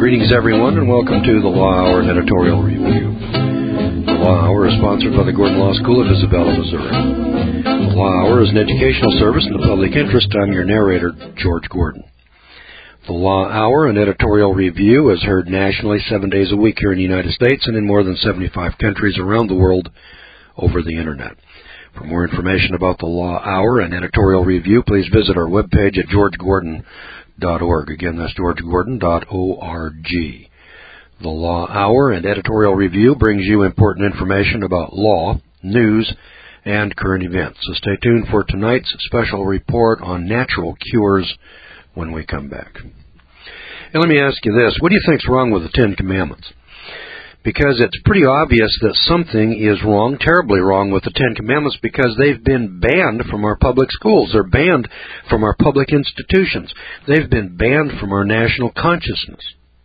Greetings, everyone, and welcome to the Law Hour and Editorial Review. The Law Hour is sponsored by the Gordon Law School of Isabella, Missouri. The Law Hour is an educational service in the public interest. I'm your narrator, George Gordon. The Law Hour and Editorial Review is heard nationally 7 days a week here in the United States and in more than 75 countries around the world over the Internet. For more information about the Law Hour and Editorial Review, please visit our webpage at georgegordon.org. Again, that's georgegordon.org. The Law Hour and Editorial Review brings you important information about law, news, and current events. So stay tuned for tonight's special report on natural cures when we come back. And let me ask you this. What do you think's wrong with the Ten Commandments? Because it's pretty obvious that something is wrong, terribly wrong with the Ten Commandments, because they've been banned from our public schools. They're banned from our public institutions. They've been banned from our national consciousness.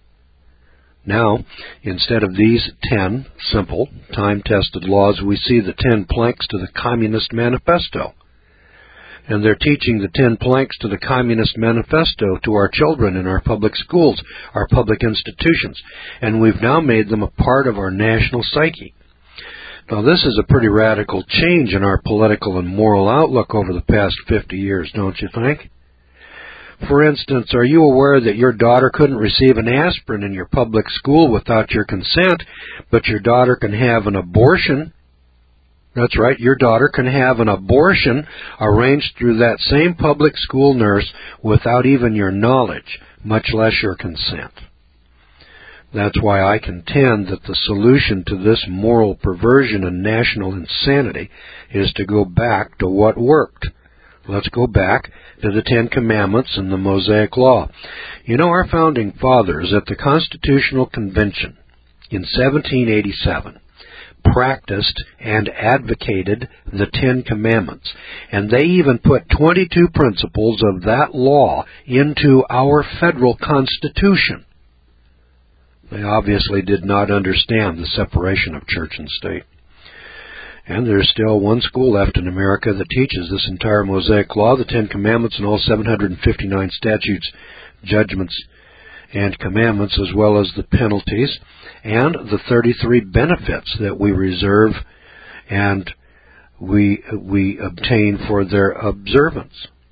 Now, instead of these 10 simple, time-tested laws, we see the 10 planks to the Communist Manifesto. And they're teaching the 10 planks to the Communist Manifesto to our children in our public schools, our public institutions. And we've now made them a part of our national psyche. Now, this is a pretty radical change in our political and moral outlook over the past 50 years, don't you think? For instance, are you aware that your daughter couldn't receive an aspirin in your public school without your consent, but your daughter can have an abortion? That's right, your daughter can have an abortion arranged through that same public school nurse without even your knowledge, much less your consent. That's why I contend that the solution to this moral perversion and national insanity is to go back to what worked. Let's go back to the Ten Commandments and the Mosaic Law. You know, our founding fathers at the Constitutional Convention in 1787 practiced and advocated the Ten Commandments. And they even put 22 principles of that law into our federal Constitution. They obviously did not understand the separation of church and state. And there's still one school left in America that teaches this entire Mosaic Law, the Ten Commandments, and all 759 statutes, judgments, and commandments, as well as the penalties and the 33 benefits that we reserve and we obtain for their observance.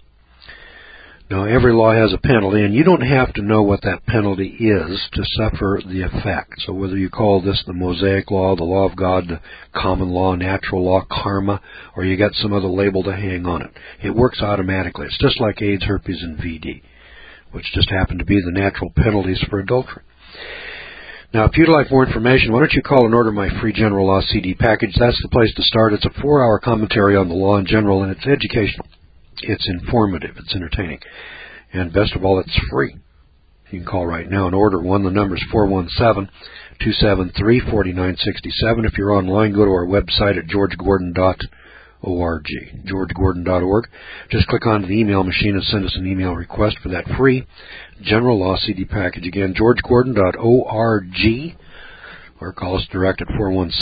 Now, every law has a penalty, and you don't have to know what that penalty is to suffer the effect. So whether you call this the Mosaic Law, the Law of God, the Common Law, Natural Law, Karma, or you got some other label to hang on it, it works automatically. It's just like AIDS, herpes, and VD, which just happen to be the natural penalties for adultery. Now, if you'd like more information, why don't you call and order my free General Law CD package? That's the place to start. It's a 4-hour commentary on the law in general, and it's educational. It's informative. It's entertaining. And best of all, it's free. You can call right now and order one. The number is 417-273-4967. If you're online, go to our website at georgegordon.org, georgegordon.org. Just click onto the email machine and send us an email request for that free General Law CD package. Again, georgegordon.org, or call us direct at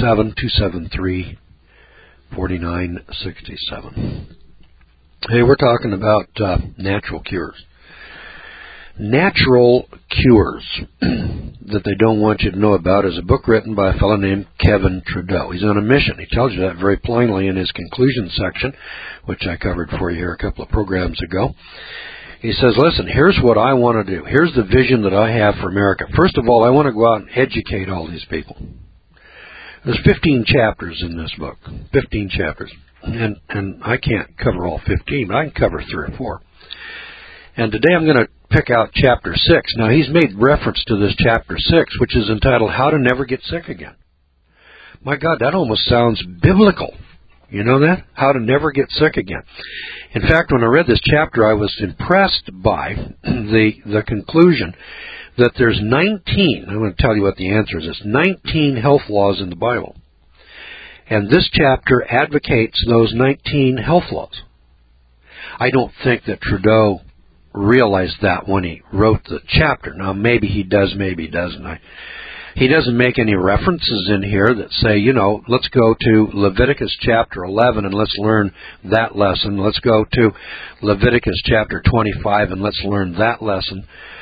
417-273-4967. Hey, we're talking about natural cures. Natural Cures that they don't want you to know about is a book written by a fellow named Kevin Trudeau. He's on a mission. He tells you that very plainly in his conclusion section, which I covered for you here a couple of programs ago. He says, listen, here's what I want to do. Here's the vision that I have for America. First of all, I want to go out and educate all these people. There's 15 chapters in this book, 15 chapters. And I can't cover all 15, but I can cover 3 or 4. And today I'm going to pick out Chapter 6. Now, he's made reference to this Chapter 6, which is entitled, How to Never Get Sick Again. My God, that almost sounds biblical. You know that? How to never get sick again. In fact, when I read this chapter, I was impressed by the conclusion that there's 19, I'm going to tell you what the answer is, it's 19 health laws in the Bible. And this chapter advocates those 19 health laws. I don't think that Trudeau realized that when he wrote the chapter. Now, maybe he does, maybe he doesn't. He doesn't make any references in here that say, you know, let's go to Leviticus chapter 11 and let's learn that lesson. Let's go to Leviticus chapter 25 and let's learn that lesson.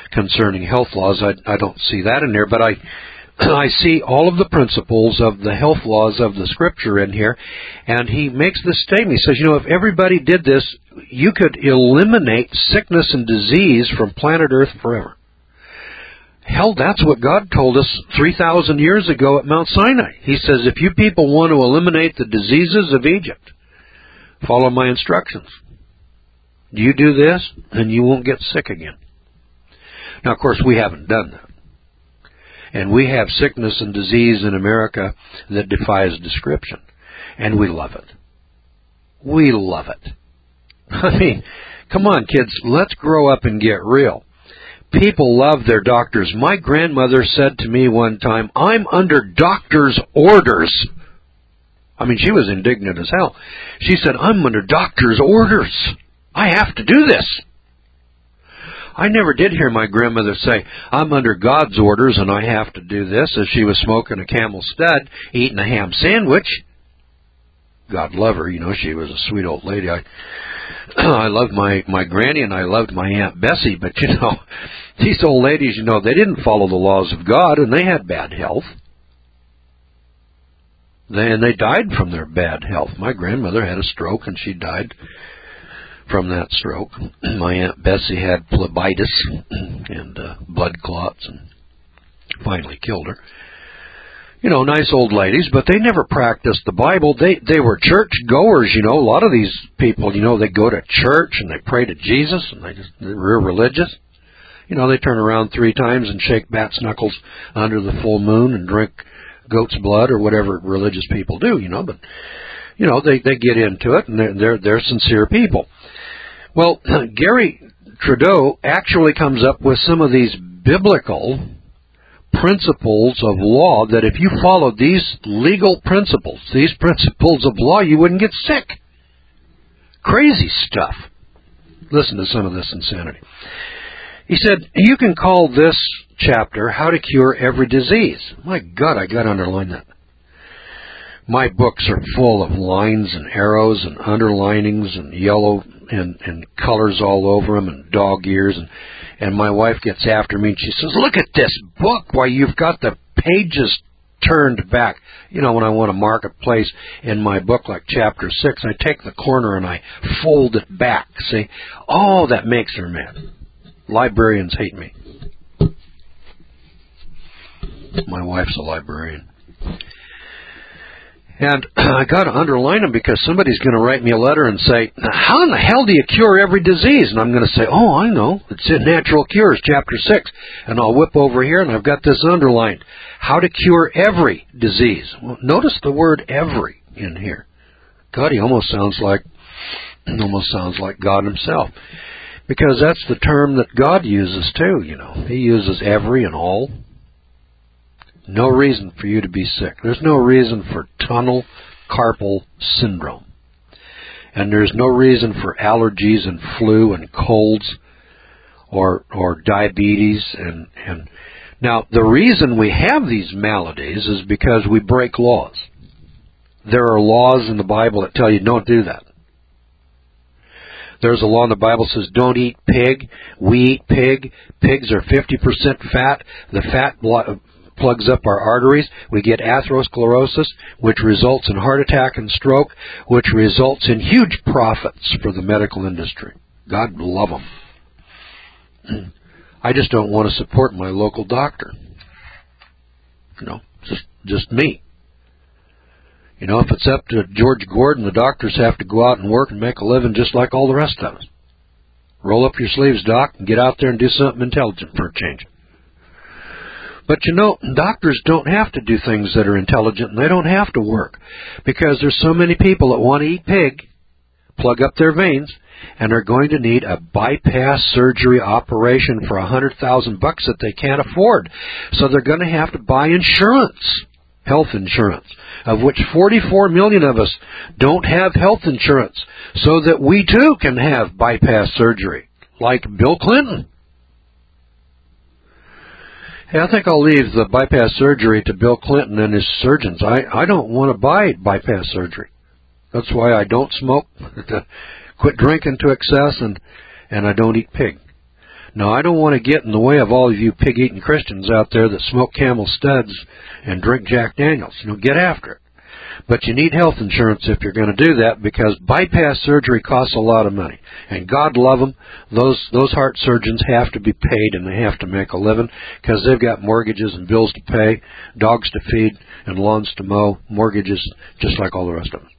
concerning health laws. I don't see that in there, but I see all of the principles of the health laws of the Scripture in here, and he makes this statement. He says, if everybody did this, you could eliminate sickness and disease from planet Earth forever. Hell, that's what God told us 3,000 years ago at Mount Sinai. He says, if you people want to eliminate the diseases of Egypt, follow my instructions. You do this, and you won't get sick again. Now, of course, we haven't done that. And we have sickness and disease in America that defies description. And we love it. We love it. I mean, come on, kids, let's grow up and get real. People love their doctors. My grandmother said to me one time, I'm under doctor's orders. I mean, she was indignant as hell. She said, I'm under doctor's orders. I have to do this. I never did hear my grandmother say, I'm under God's orders and I have to do this, as she was smoking a Camel Stud, eating a ham sandwich. God love her, she was a sweet old lady. I loved my granny and I loved my Aunt Bessie, but these old ladies, they didn't follow the laws of God and they had bad health. They died from their bad health. My grandmother had a stroke and she died from that stroke. My Aunt Bessie had phlebitis and blood clots and finally killed her. Nice old ladies, but they never practiced the Bible. They were church goers, A lot of these people, they go to church and they pray to Jesus and they're religious. They turn around 3 times and shake bats' knuckles under the full moon and drink goat's blood or whatever religious people do, But, they get into it and they're sincere people. Well, Gary Trudeau actually comes up with some of these biblical principles of law that if you followed these legal principles, these principles of law, you wouldn't get sick. Crazy stuff. Listen to some of this insanity. He said, you can call this chapter, How to Cure Every Disease. My God, I got to underline that. My books are full of lines and arrows and underlinings and yellow and colors all over them and dog ears. And my wife gets after me and she says, look at this book. Why, you've got the pages turned back. When I want to mark a place in my book like chapter 6, I take the corner and I fold it back. See? Oh, that makes her mad. Librarians hate me. My wife's a librarian. And I got to underline them because somebody's going to write me a letter and say, how in the hell do you cure every disease? And I'm going to say, oh, I know. It's in Natural Cures, chapter 6. And I'll whip over here and I've got this underlined. How to cure every disease. Well, notice the word every in here. God, he almost sounds like God himself. Because that's the term that God uses too, He uses every and all. No reason for you to be sick. There's no reason for tunnel carpal syndrome. And there's no reason for allergies and flu and colds or diabetes. And now, the reason we have these maladies is because we break laws. There are laws in the Bible that tell you don't do that. There's a law in the Bible that says don't eat pig. We eat pig. Pigs are 50% fat. The fat plugs up our arteries. We get atherosclerosis, which results in heart attack and stroke, which results in huge profits for the medical industry. God love them. I just don't want to support my local doctor. Just me. If it's up to George Gordon, the doctors have to go out and work and make a living just like all the rest of us. Roll up your sleeves, Doc, and get out there and do something intelligent for a change. But doctors don't have to do things that are intelligent, and they don't have to work, because there's so many people that want to eat pig, plug up their veins, and are going to need a bypass surgery operation for $100,000 that they can't afford. So they're going to have to buy insurance, health insurance, of which 44 million of us don't have health insurance, so that we too can have bypass surgery, like Bill Clinton. Hey, I think I'll leave the bypass surgery to Bill Clinton and his surgeons. I don't want to buy bypass surgery. That's why I don't smoke, quit drinking to excess, and I don't eat pig. Now, I don't want to get in the way of all of you pig-eating Christians out there that smoke Camel Studs and drink Jack Daniels. Get after it. But you need health insurance if you're going to do that, because bypass surgery costs a lot of money. And God love them, those heart surgeons have to be paid and they have to make a living because they've got mortgages and bills to pay, dogs to feed, and lawns to mow, mortgages just like all the rest of us.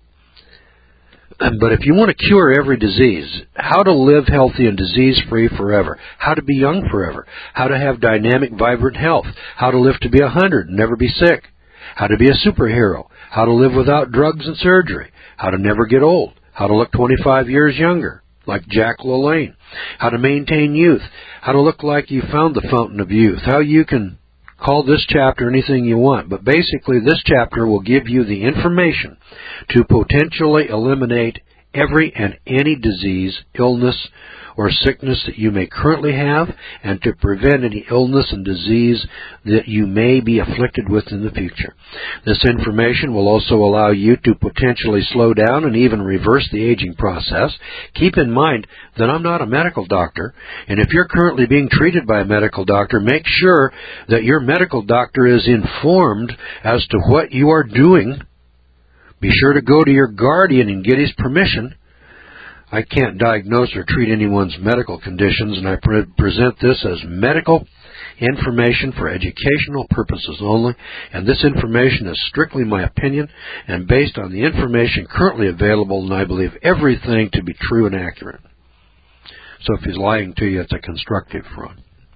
But if you want to cure every disease, how to live healthy and disease-free forever, how to be young forever, how to have dynamic, vibrant health, how to live to be 100 and never be sick, how to be a superhero, how to live without drugs and surgery, how to never get old, how to look 25 years younger, like Jack LaLanne, how to maintain youth, how to look like you found the fountain of youth, how you can call this chapter anything you want, but basically this chapter will give you the information to potentially eliminate every and any disease, illness, or sickness that you may currently have, and to prevent any illness and disease that you may be afflicted with in the future. This information will also allow you to potentially slow down and even reverse the aging process. Keep in mind that I'm not a medical doctor, and if you're currently being treated by a medical doctor, make sure that your medical doctor is informed as to what you are doing. Be sure to go to your guardian and get his permission. I can't diagnose or treat anyone's medical conditions, and I present this as medical information for educational purposes only, and this information is strictly my opinion and based on the information currently available, and I believe everything to be true and accurate. So if he's lying to you, it's a constructive fraud.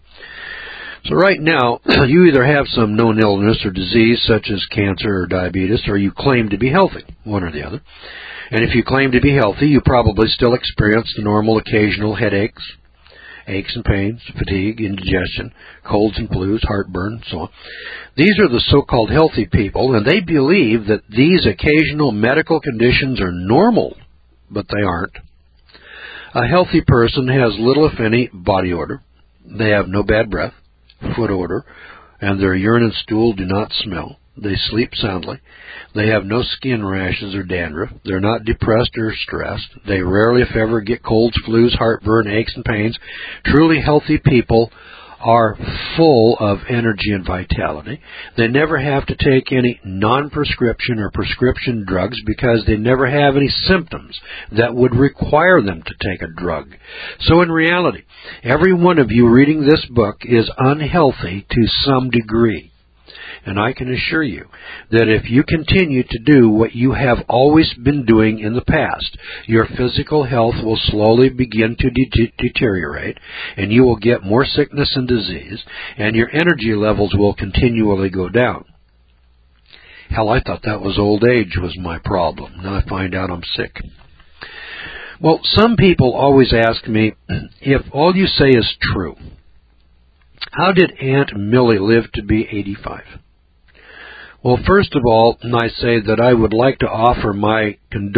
So right now, you either have some known illness or disease such as cancer or diabetes, or you claim to be healthy, one or the other. And if you claim to be healthy, you probably still experience the normal occasional headaches, aches and pains, fatigue, indigestion, colds and flus, heartburn, and so on. These are the so-called healthy people, and they believe that these occasional medical conditions are normal, but they aren't. A healthy person has little, if any, body odor. They have no bad breath, foot odor, and their urine and stool do not smell. They sleep soundly. They have no skin rashes or dandruff. They're not depressed or stressed. They rarely, if ever, get colds, flus, heartburn, aches, and pains. Truly healthy people are full of energy and vitality. They never have to take any non-prescription or prescription drugs because they never have any symptoms that would require them to take a drug. So in reality, every one of you reading this book is unhealthy to some degree. And I can assure you that if you continue to do what you have always been doing in the past, your physical health will slowly begin to deteriorate, and you will get more sickness and disease, and your energy levels will continually go down. Hell, I thought that was old age was my problem. Now I find out I'm sick. Well, some people always ask me, if all you say is true, how did Aunt Millie live to be 85? Well, first of all, I say that I would like to offer my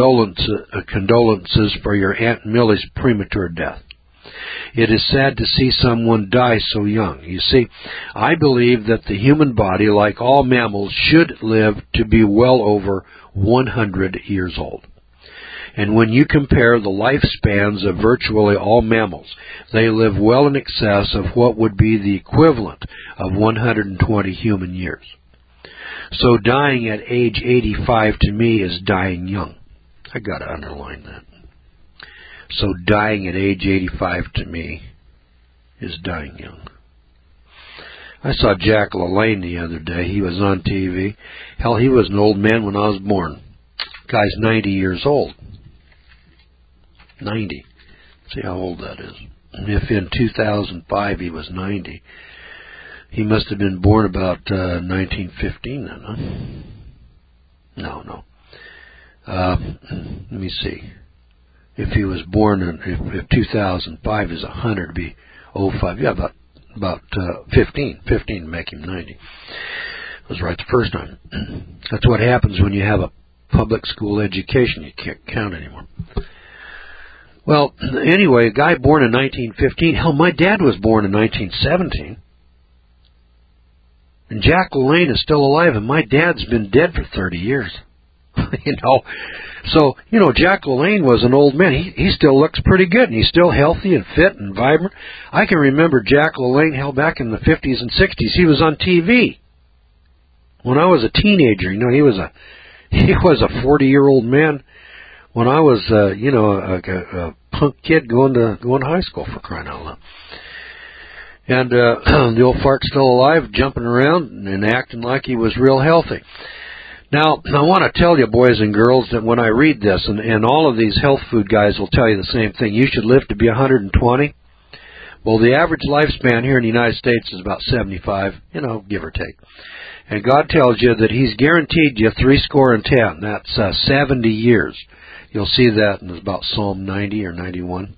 condolences for your Aunt Millie's premature death. It is sad to see someone die so young. You see, I believe that the human body, like all mammals, should live to be well over 100 years old. And when you compare the lifespans of virtually all mammals, they live well in excess of what would be the equivalent of 120 human years. So dying at age 85 to me is dying young. I got to underline that. So dying at age 85 to me is dying young. I saw Jack LaLanne the other day. He was on TV. Hell, he was an old man when I was born. Guy's 90 years old. 90. See how old that is. And if in 2005 he was 90, he must have been born about 1915 then, huh? No. Let me see. If he was born in, if 2005 is 100, it'd be 05. Yeah, about 15 to make him 90. I was right the first time. That's what happens when you have a public school education. You can't count anymore. Well, anyway, a guy born in 1915. Hell, my dad was born in 1917. And Jack LaLanne is still alive, and my dad's been dead for 30 years. So, Jack LaLanne was an old man. He still looks pretty good, and he's still healthy and fit and vibrant. I can remember Jack LaLanne, hell, back in the 50s and 60s. He was on TV. When I was a teenager, he was a 40-year-old man. When I was, a punk kid going to high school, for crying out loud. And the old fart's still alive, jumping around and acting like he was real healthy. Now, I want to tell you, boys and girls, that when I read this, and all of these health food guys will tell you the same thing, you should live to be 120. Well, the average lifespan here in the United States is about 75, give or take. And God tells you that He's guaranteed you 70. That's 70 years. You'll see that in about Psalm 90 or 91.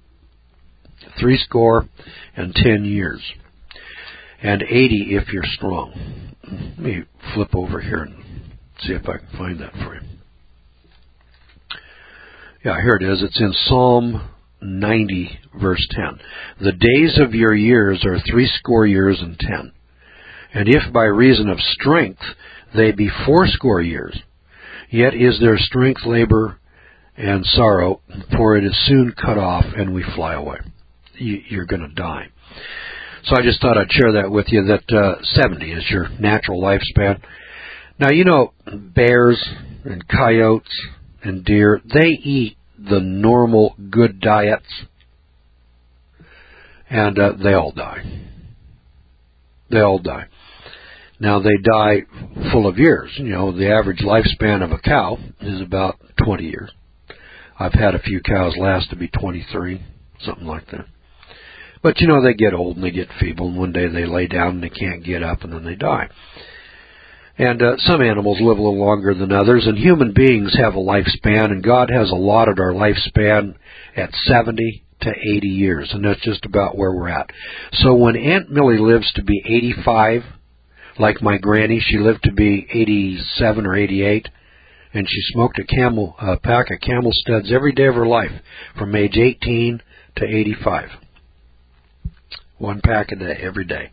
70 years. And 80 if you're strong. Let me flip over here and see if I can find that for you. Yeah, here it is. It's in Psalm 90, verse 10. The days of your years are 70 years and 10. And if by reason of strength they be 80 years, yet is their strength labor and sorrow, for it is soon cut off and we fly away. You're going to die. So I just thought I'd share that with you, that 70 is your natural lifespan. Now, bears and coyotes and deer, they eat the normal good diets, and they all die. They all die. Now, they die full of years. The average lifespan of a cow is about 20 years. I've had a few cows last to be 23, something like that. But, they get old and they get feeble, and one day they lay down and they can't get up, and then they die. And some animals live a little longer than others, and human beings have a lifespan, and God has allotted our lifespan at 70 to 80 years, and that's just about where we're at. So when Aunt Millie lives to be 85, like my granny, she lived to be 87 or 88, and she smoked a pack of Camel Studs every day of her life, from age 18 to 85. One pack a day, every day.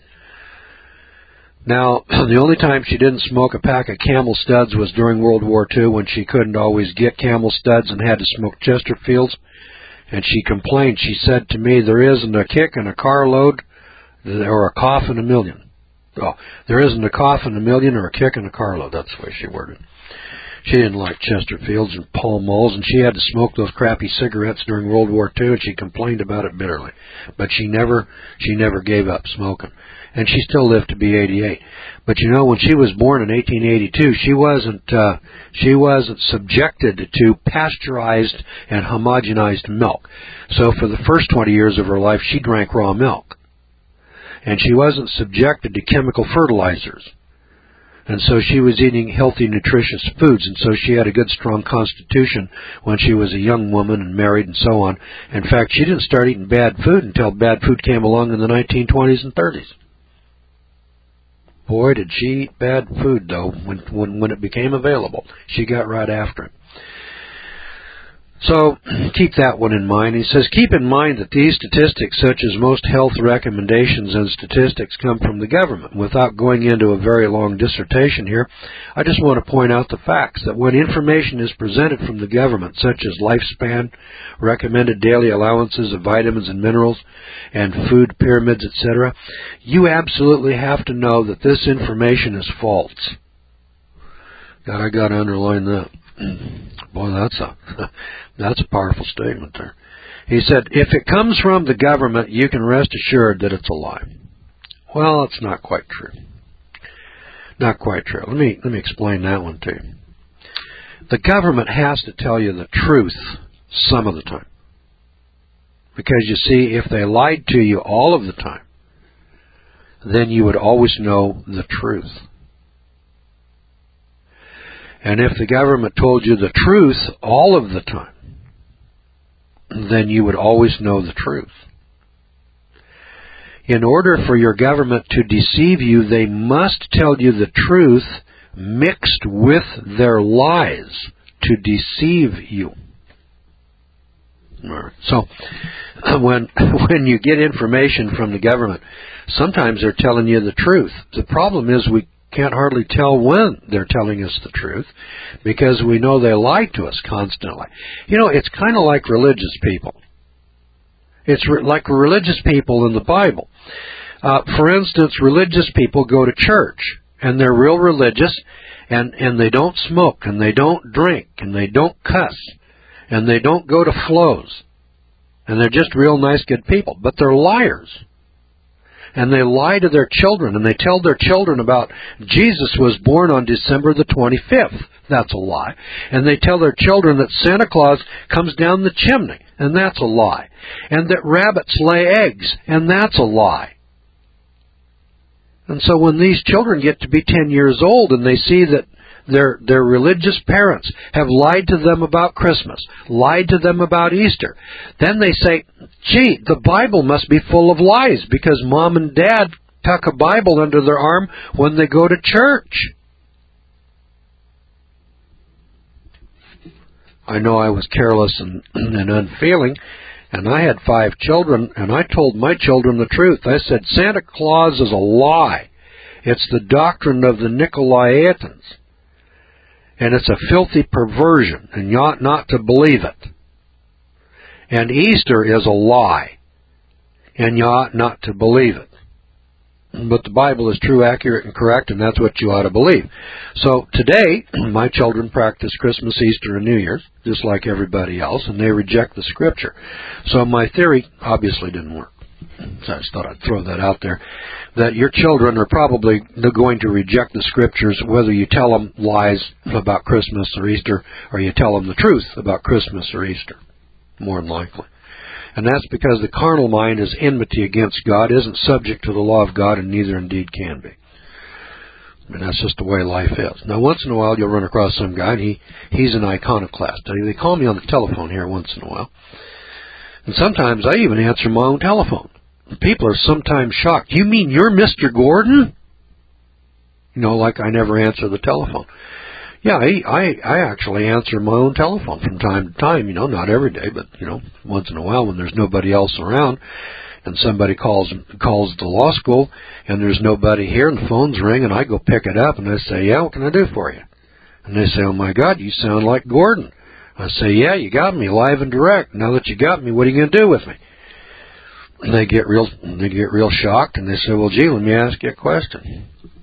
Now, the only time she didn't smoke a pack of Camel Studs was during World War II, when she couldn't always get Camel Studs and had to smoke Chesterfields. And she complained. She said to me, there isn't a kick in a carload or a cough in a million. Oh, there isn't a cough in a million or a kick in a carload. That's the way she worded it. She didn't like Chesterfields and Pall Malls, and she had to smoke those crappy cigarettes during World War II, and she complained about it bitterly. But she never gave up smoking. And she still lived to be 88. But when she was born in 1882, she wasn't subjected to pasteurized and homogenized milk. So for the first 20 years of her life, she drank raw milk. And she wasn't subjected to chemical fertilizers. And so she was eating healthy, nutritious foods, and so she had a good, strong constitution when she was a young woman and married and so on. In fact, she didn't start eating bad food until bad food came along in the 1920s and 30s. Boy, did she eat bad food, though, when it became available. She got right after it. So keep that one in mind. He says, keep in mind that these statistics, such as most health recommendations and statistics, come from the government. Without going into a very long dissertation here, I just want to point out the facts that when information is presented from the government, such as lifespan, recommended daily allowances of vitamins and minerals, and food pyramids, etc., you absolutely have to know that this information is false. God, I got to underline that. Boy, that's a powerful statement there. He said, if it comes from the government, you can rest assured that it's a lie. Well, that's not quite true. Not quite true. Let me explain that one to you. The government has to tell you the truth some of the time. Because you see, if they lied to you all of the time, then you would always know the truth. And if the government told you the truth all of the time, then you would always know the truth. In order for your government to deceive you, they must tell you the truth mixed with their lies to deceive you. So, when you get information from the government, sometimes they're telling you the truth. The problem is can't hardly tell when they're telling us the truth because we know they lie to us constantly. It's kind of like religious people. It's like religious people in the Bible. For instance, religious people go to church, and they're real religious, and they don't smoke, and they don't drink, and they don't cuss, and they don't go to flows, and they're just real nice, good people. But they're liars. And they lie to their children, and they tell their children about Jesus was born on December the 25th. That's a lie. And they tell their children that Santa Claus comes down the chimney, and that's a lie. And that rabbits lay eggs, and that's a lie. And so when these children get to be 10 years old and they see that their religious parents have lied to them about Christmas, lied to them about Easter, then they say, gee, the Bible must be full of lies because Mom and Dad tuck a Bible under their arm when they go to church. I know I was careless and unfeeling, and I had 5 children, and I told my children the truth. I said, Santa Claus is a lie. It's the doctrine of the Nicolaitans. And it's a filthy perversion, and you ought not to believe it. And Easter is a lie, and you ought not to believe it. But the Bible is true, accurate, and correct, and that's what you ought to believe. So today, my children practice Christmas, Easter, and New Year's, just like everybody else, and they reject the Scripture. So my theory obviously didn't work. So I just thought I'd throw that out there, that your children are probably going to reject the Scriptures whether you tell them lies about Christmas or Easter or you tell them the truth about Christmas or Easter, more than likely. And that's because the carnal mind is enmity against God, isn't subject to the law of God, and neither indeed can be. And that's just the way life is. Now, once in a while, you'll run across some guy, and he's an iconoclast. They call me on the telephone here once in a while. And sometimes I even answer my own telephone. People are sometimes shocked. You mean you're Mr. Gordon? Like I never answer the telephone. Yeah, I actually answer my own telephone from time to time, not every day, but, once in a while when there's nobody else around and somebody calls the law school and there's nobody here and the phone's ring and I go pick it up and I say, yeah, what can I do for you? And they say, oh my God, you sound like Gordon. I say, yeah, you got me live and direct. Now that you got me, what are you going to do with me? And they get real shocked and they say, well, gee, let me ask you a question.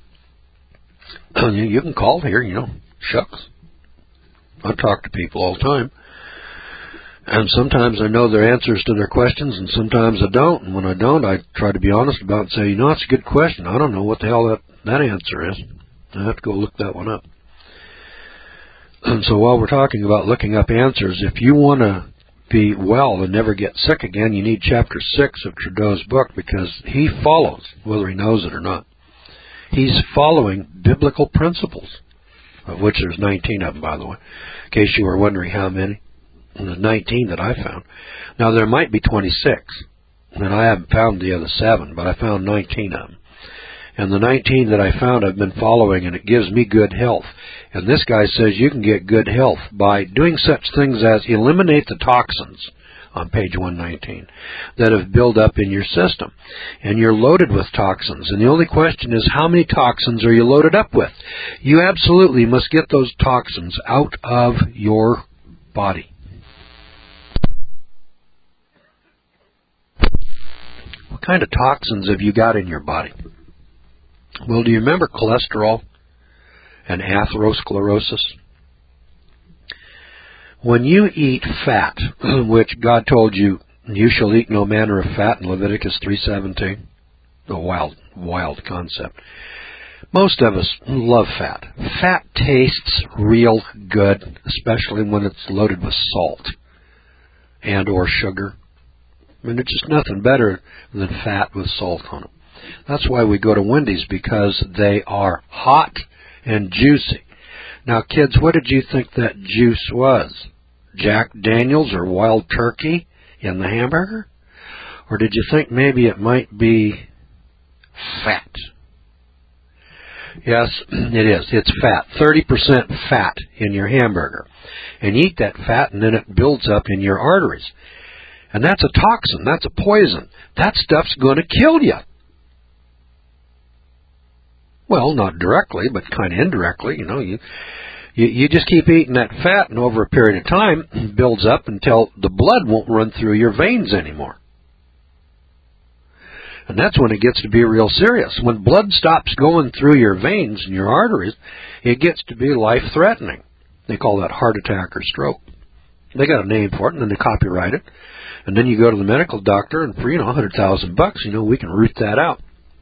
You can call here, shucks. I talk to people all the time. And sometimes I know their answers to their questions, and sometimes I don't. And when I don't, I try to be honest about it and say, it's a good question. I don't know what the hell that answer is. I have to go look that one up. And so while we're talking about looking up answers, if you want to be well and never get sick again, you need chapter 6 of Trudeau's book because he follows, whether he knows it or not. He's following biblical principles, of which there's 19 of them, by the way, in case you were wondering how many. And there's 19 that I found. Now, there might be 26, and I haven't found the other 7, but I found 19 of them. And the 19 that I found I've been following, and it gives me good health. And this guy says you can get good health by doing such things as eliminate the toxins on page 119 that have built up in your system. And you're loaded with toxins. And the only question is, how many toxins are you loaded up with? You absolutely must get those toxins out of your body. What kind of toxins have you got in your body? Well, do you remember cholesterol and atherosclerosis? When you eat fat, which God told you, you shall eat no manner of fat in Leviticus 3:17, a wild concept. Most of us love fat. Fat tastes real good, especially when it's loaded with salt and or sugar. I mean, there's just nothing better than fat with salt on it. That's why we go to Wendy's, because they are hot and juicy. Now, kids, what did you think that juice was? Jack Daniels or Wild Turkey in the hamburger? Or did you think maybe it might be fat? Yes, it is. It's fat. 30% fat in your hamburger. And you eat that fat and then it builds up in your arteries. And that's a toxin. That's a poison. That stuff's going to kill you. Well, not directly, but kind of indirectly. You just keep eating that fat, and over a period of time, it builds up until the blood won't run through your veins anymore. And that's when it gets to be real serious. When blood stops going through your veins and your arteries, it gets to be life-threatening. They call that heart attack or stroke. They got a name for it, and then they copyright it. And then you go to the medical doctor, and for, $100,000, we can root that out.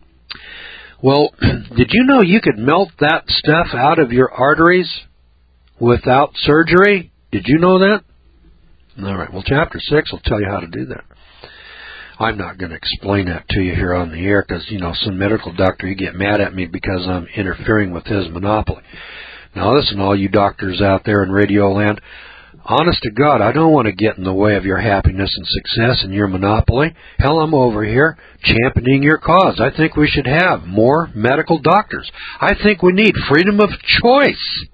Well, did you know you could melt that stuff out of your arteries without surgery? Did you know that? All right, well, Chapter 6 will tell you how to do that. I'm not going to explain that to you here on the air because, some medical doctor, you get mad at me because I'm interfering with his monopoly. Now, listen, all you doctors out there in radio land, honest to God, I don't want to get in the way of your happiness and success and your monopoly. Hell, I'm over here championing your cause. I think we should have more medical doctors. I think we need freedom of choice.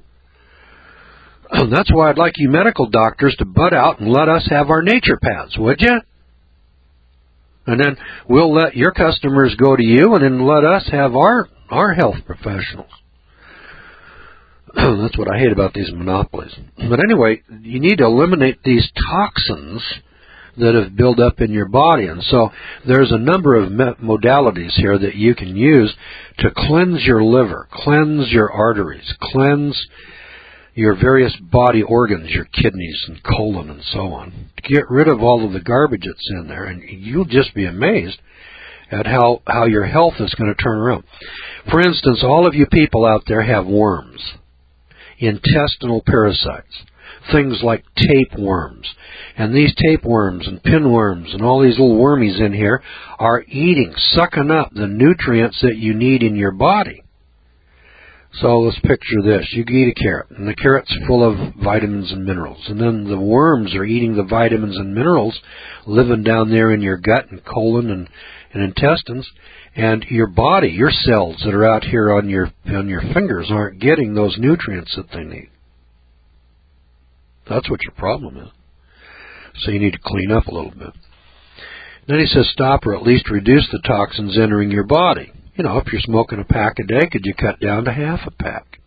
That's why I'd like you medical doctors to butt out and let us have our nature paths, would you? And then we'll let your customers go to you, and then let us have our health professionals. That's what I hate about these monopolies. But anyway, you need to eliminate these toxins that have built up in your body. And so there's a number of modalities here that you can use to cleanse your liver, cleanse your arteries, cleanse your various body organs, your kidneys and colon and so on, to get rid of all of the garbage that's in there. And you'll just be amazed at how your health is going to turn around. For instance, all of you people out there have worms, intestinal parasites, things like tapeworms. And these tapeworms and pinworms and all these little wormies in here are sucking up the nutrients that you need in your body. So let's picture this. You eat a carrot, and the carrot's full of vitamins and minerals. And then the worms are eating the vitamins and minerals, living down there in your gut and colon and intestines. And your body, your cells that are out here on your fingers aren't getting those nutrients that they need. That's what your problem is. So you need to clean up a little bit. Then he says stop or at least reduce the toxins entering your body. If you're smoking a pack a day, could you cut down to half a pack?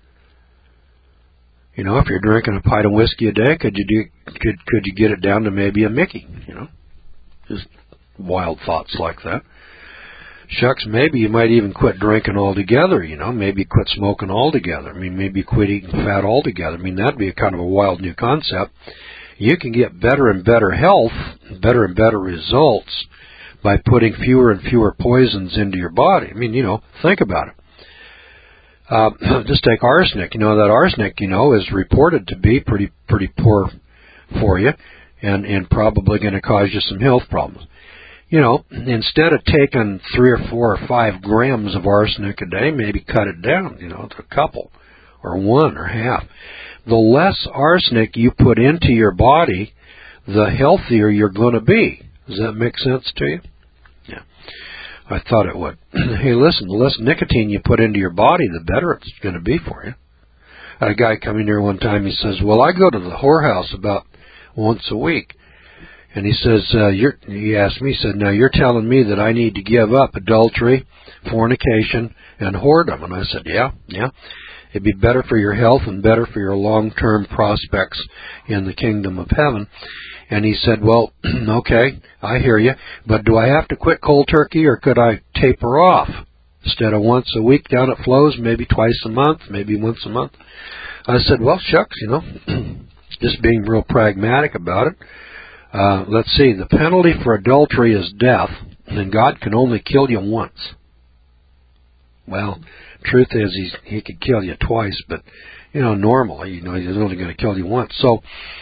If you're drinking a pint of whiskey a day, could you get it down to maybe a Mickey? Just wild thoughts like that. Shucks, maybe you might even quit drinking altogether, maybe quit smoking altogether. Maybe quit eating fat altogether. That'd be a kind of a wild new concept. You can get better and better health, better and better results by putting fewer and fewer poisons into your body. Think about it. Just take arsenic. That arsenic, is reported to be pretty poor for you and probably going to cause you some health problems. Instead of taking 3 or 4 or 5 grams of arsenic a day, maybe cut it down, to a couple or 1 or half. The less arsenic you put into your body, the healthier you're going to be. Does that make sense to you? Yeah, I thought it would. Hey, listen, the less nicotine you put into your body, the better it's going to be for you. I had a guy come in here one time, he says, well, I go to the whorehouse about once a week. And he says, he asked me, he said, now you're telling me that I need to give up adultery, fornication, and whoredom. And I said, yeah. It'd be better for your health and better for your long-term prospects in the kingdom of heaven. And he said, well, okay, I hear you, but do I have to quit cold turkey or could I taper off? Instead of once a week down at Flo's, maybe twice a month, maybe once a month. I said, well, shucks, just being real pragmatic about it. Let's see, the penalty for adultery is death, and God can only kill you once. Well, truth is, he could kill you twice, but, normally, he's only going to kill you once. So,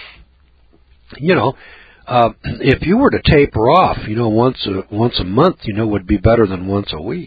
if you were to taper off, once a month, would be better than once a week.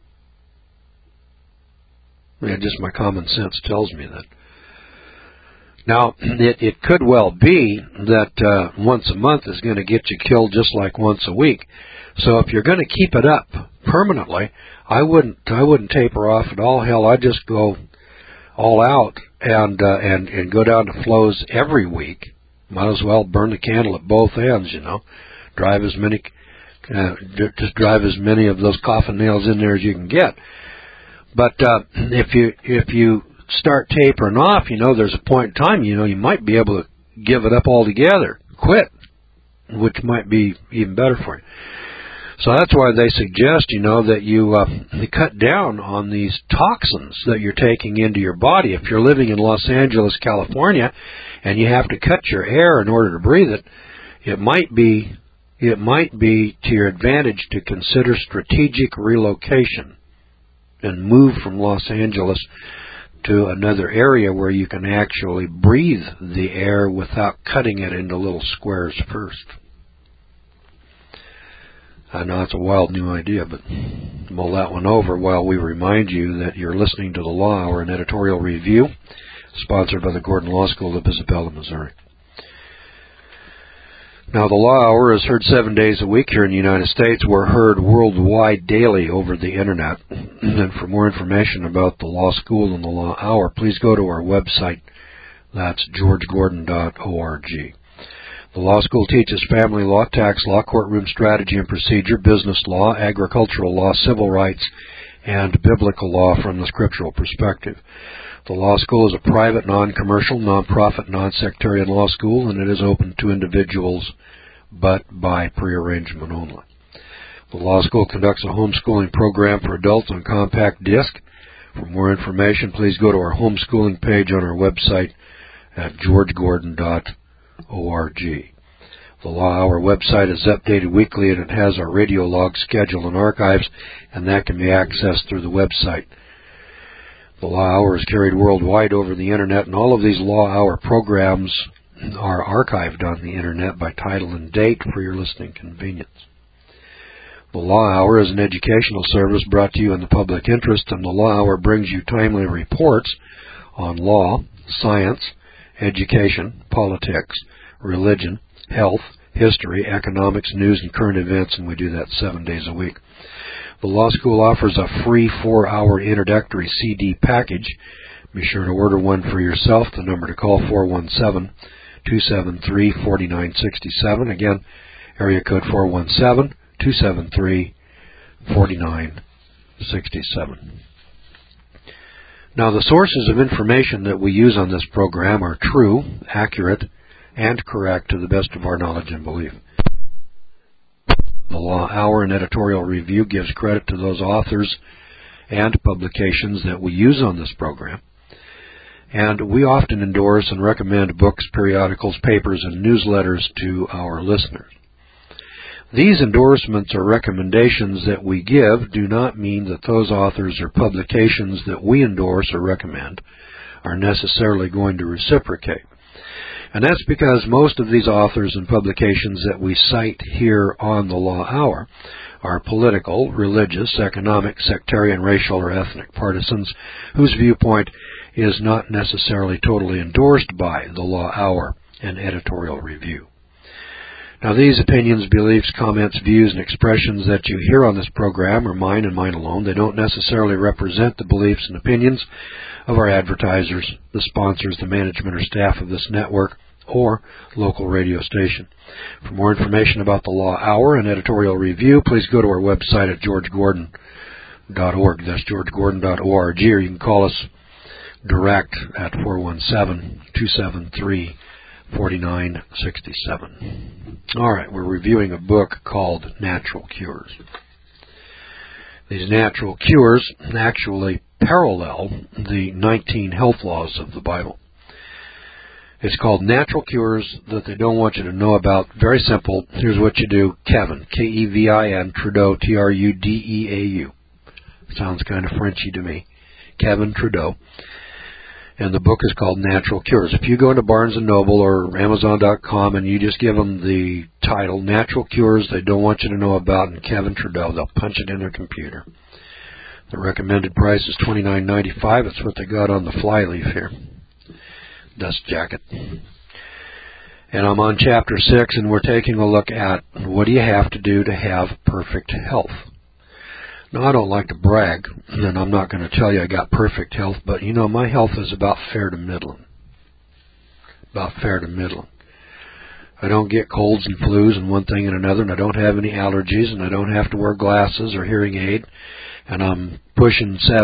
Just my common sense tells me that. Now, it could well be that once a month is going to get you killed just like once a week. So if you're going to keep it up permanently, I wouldn't taper off at all. Hell, I'd just go all out and go down to Flo's every week. Might as well burn the candle at both ends, Drive as many of those coffin nails in there as you can get. But if you start tapering off, there's a point in time, you might be able to give it up altogether, quit, which might be even better for you. So that's why they suggest, that you cut down on these toxins that you're taking into your body. If you're living in Los Angeles, California, and you have to cut your air in order to breathe it, it might be to your advantage to consider strategic relocation and move from Los Angeles to another area where you can actually breathe the air without cutting it into little squares first. I know it's a wild new idea, but mull that one over while we remind you that you're listening to the Law Hour, an editorial review sponsored by the Gordon Law School of Isabella, Missouri. Now, the Law Hour is heard 7 days a week here in the United States. We're heard worldwide daily over the Internet. And for more information about the Law School and the Law Hour, please go to our website. That's georgegordon.org. The law school teaches family law, tax law, courtroom strategy and procedure, business law, agricultural law, civil rights, and biblical law from the scriptural perspective. The law school is a private, non-commercial, non-profit, non-sectarian law school, and it is open to individuals, but by prearrangement only. The law school conducts a homeschooling program for adults on compact disc. For more information, please go to our homeschooling page on our website at georgegordon.org. The Law Hour website is updated weekly, and it has our radio log schedule and archives, and that can be accessed through the website. The Law Hour is carried worldwide over the Internet, and all of these Law Hour programs are archived on the Internet by title and date for your listening convenience. The Law Hour is an educational service brought to you in the public interest, and the Law Hour brings you timely reports on law, science, education, politics, religion, health, history, economics, news, and current events, and we do that 7 days a week. The law school offers a free 4-hour introductory CD package. Be sure to order one for yourself. The number to call, 417-273-4967. Again, area code 417-273-4967. Now, the sources of information that we use on this program are true, accurate, and correct to the best of our knowledge and belief. The Law Hour and editorial review gives credit to those authors and publications that we use on this program. And we often endorse and recommend books, periodicals, papers, and newsletters to our listeners. These endorsements or recommendations that we give do not mean that those authors or publications that we endorse or recommend are necessarily going to reciprocate. And that's because most of these authors and publications that we cite here on the Law Hour are political, religious, economic, sectarian, racial, or ethnic partisans whose viewpoint is not necessarily totally endorsed by the Law Hour and editorial review. Now, these opinions, beliefs, comments, views, and expressions that you hear on this program are mine and mine alone. They don't necessarily represent the beliefs and opinions of our advertisers, the sponsors, the management, or staff of this network, or local radio station. For more information about the Law Hour and editorial review, please go to our website at georgegordon.org. That's georgegordon.org, or you can call us direct at 417-273-4967. All right, we're reviewing a book called Natural Cures. These natural cures actually parallel the 19 health laws of the Bible. It's called Natural Cures That They Don't Want You to Know About. Very simple. Here's what you do. Kevin, K-E-V-I-N, Trudeau, T-R-U-D-E-A-U. Sounds kind of Frenchy to me. Kevin Trudeau. And the book is called Natural Cures. If you go into Barnes & Noble or Amazon.com and you just give them the title, Natural Cures They Don't Want You to Know About, and Kevin Trudeau, they'll punch it in their computer. The recommended price is $29.95. It's what they got on the flyleaf here. Dust jacket. And I'm on Chapter 6, and we're taking a look at what do you have to do to have perfect health. Now, I don't like to brag, and I'm not going to tell you I got perfect health, but, my health is about fair to middling. About fair to middling. I don't get colds and flus and one thing and another, and I don't have any allergies, and I don't have to wear glasses or hearing aid, and I'm pushing 70,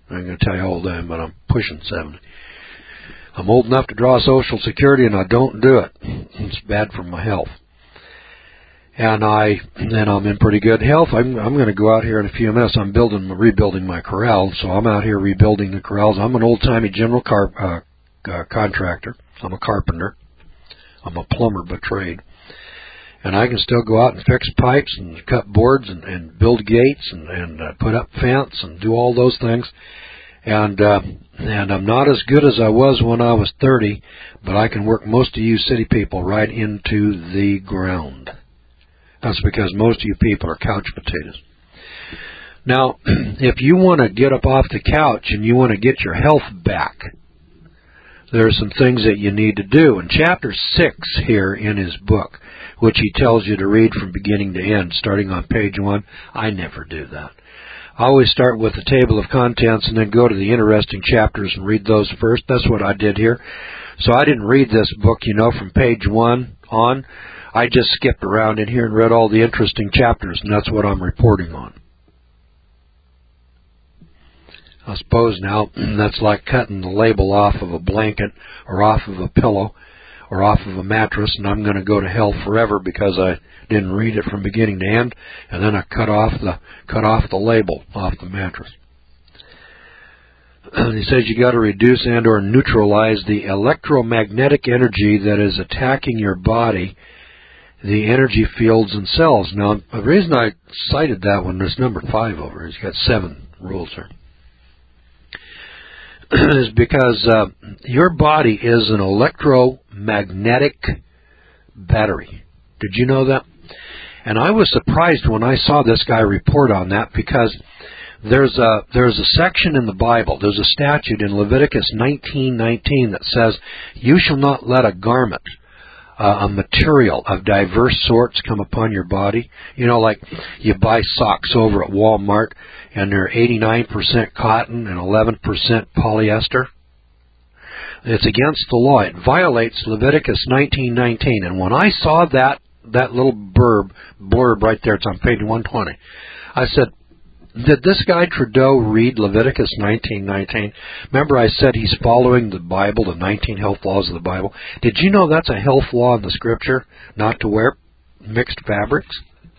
I'm going to tell you how old I am, but I'm pushing 70. I'm old enough to draw Social Security, and I don't do it. It's bad for my health. And I'm in pretty good health. I'm going to go out here in a few minutes. I'm rebuilding my corral, so I'm out here rebuilding the corrals. I'm an old-timey general contractor. I'm a carpenter. I'm a plumber by trade. And I can still go out and fix pipes and cut boards and build gates and put up fence and do all those things. And I'm not as good as I was when I was 30, but I can work most of you city people right into the ground. That's because most of you people are couch potatoes. Now, if you want to get up off the couch and you want to get your health back, there are some things that you need to do. In Chapter 6 here in his book, which he tells you to read from beginning to end, starting on page 1, I never do that. I always start with the table of contents and then go to the interesting chapters and read those first. That's what I did here. So I didn't read this book, from page 1 on. I just skipped around in here and read all the interesting chapters, and that's what I'm reporting on. I suppose now that's like cutting the label off of a blanket or off of a pillow or off of a mattress, and I'm going to go to hell forever because I didn't read it from beginning to end, and then I cut off the label off the mattress. He says you got to reduce and or neutralize the electromagnetic energy that is attacking your body, the energy fields and cells. Now, the reason I cited that one, this number 5 over, he's got 7 rules there, is because your body is an electromagnetic battery. Did you know that? And I was surprised when I saw this guy report on that, because there's a section in the Bible, there's a statute in Leviticus 19:19 that says, you shall not let a garment, a material of diverse sorts come upon your body. Like you buy socks over at Walmart and they're 89% cotton and 11% polyester. It's against the law. It violates Leviticus 19:19. And when I saw that little blurb right there, it's on page 120, I said, did this guy Trudeau read Leviticus 19:19? Remember I said he's following the Bible, the 19 health laws of the Bible. Did you know that's a health law in the Scripture, not to wear mixed fabrics?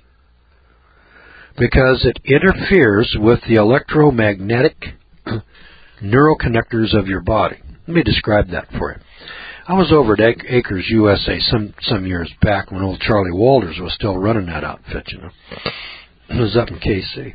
Because it interferes with the electromagnetic neuroconnectors of your body. Let me describe that for you. I was over at Acres USA some years back when old Charlie Walters was still running that outfit, It was up in KC.